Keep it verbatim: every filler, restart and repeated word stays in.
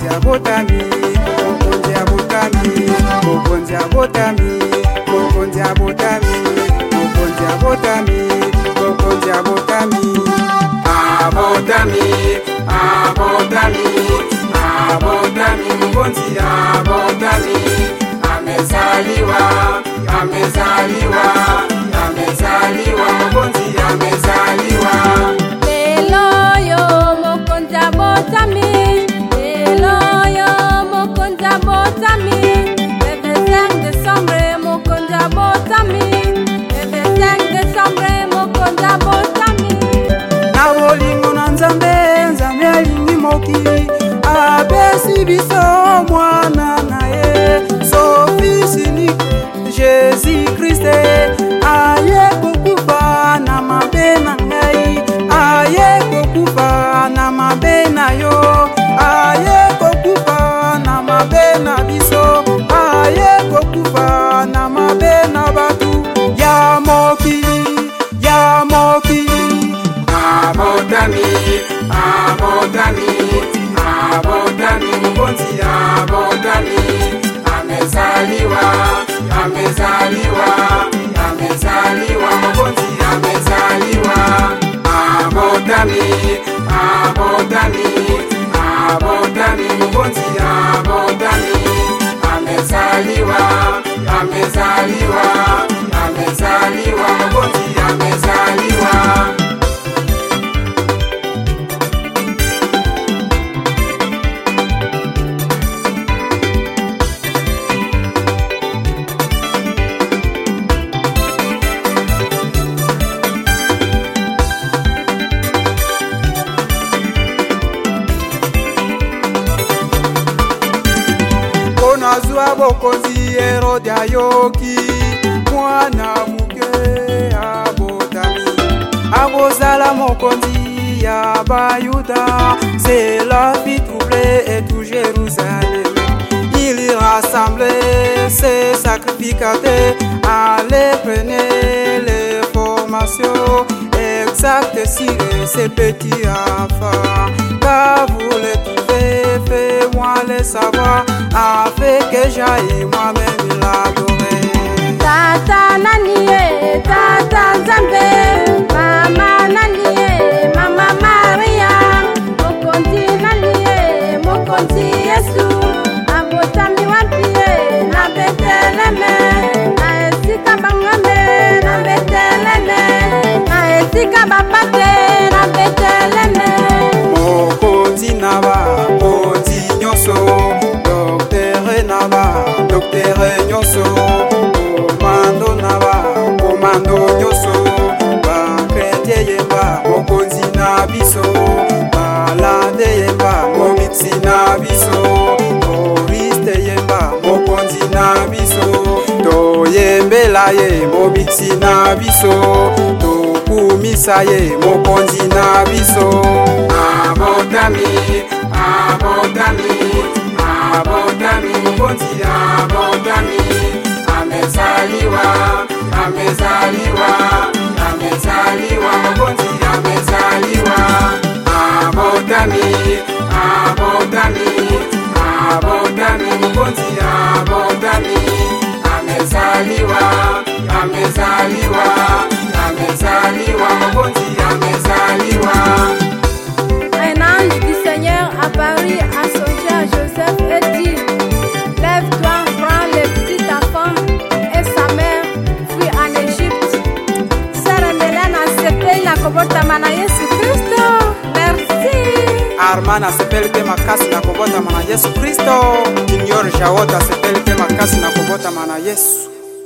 abotami, mokonzi abotami, mokonzi abotami, mokonzi abotami, mokonzi abotami, mokonzi abotami. Abotami, abotami, abotami, mokonzi abotami. Amezaliwa, amezaliwa, amezaliwa, mokonzi amezaliwa. Lelo yo mokonzi abotami, lelo yo mokonzi abotami. Le vingt-cinq décembre mokonzi abotami, le vingt-cinq décembre mokonzi abotami. Na bolingo na Nzambe, Nzambe alingi mokili, apesi biso mwana na ye, son fils unique, Jésus Christ. Aye kokufa na mabe na ngai, aye kokufa na mabe na yo, aye kokufa na mabe na biso, aye kokufa na mabe na batu ya mokili, ya mokili. Abotami, abotami, abotami, mokonzi abotami. Amezaliwa, amezaliwa, amezaliwa, mokonzi amezaliwa. Abotami, abotami, abotami, mokonzi abotami. Amezaliwa, amezaliwa, amezaliwa, mokonzi amezaliwa. Nazwa bokonzi Herode ayoki, mwana muke abotami. Abozala mokonzi ya Bayuda, c'est la vie troublée et tout Jérusalem. Il rassemblait ses sacrificateurs, allez prenez les formations exactes sur ces petits enfants. Car vous les trouvez, fais-moi les savoir, afin que j'aille moi-même l'adorer. Tata naniye, tata Nzambe, mama naniye, mama Maria, mokonzi naniye, mokonzi Yesu, abotami wapie na Beteleme, na esika bangame na Beteleme, na esika bapate na Beteleme. Mokonzi naba, konzi nyoso, doktere naba, doktere nyoso, komando naba, komando nyoso, ba krete yemba, mokonzi na biso, balade yemba, mobitsi na biso, koriste yemba, mokonzi na biso, to yembela ye, mobitsi na biso, to kumisa ye, mokonzi na biso. Abotami, abotami, abotami, mokonzi abotami. Amezaliwa, amezaliwa, amezaliwa, mokonzi amezaliwa. Abotami, abotami, abotami, mokonzi abotami. Amezaliwa, amezaliwa, amezaliwa, mokonzi amezaliwa. Un ange du Seigneur apparut à songer à Joseph et dit: lève-toi, prends le petit enfant et sa mère, fuis en Égypte. Sœur Melena sepeli na kobotama na Yesu Kristo. Merci. Armana sepeli te makasi na kobotama na Yesu Kristo. Junior Jawota sepeli te makasi na kobotama na Yesu.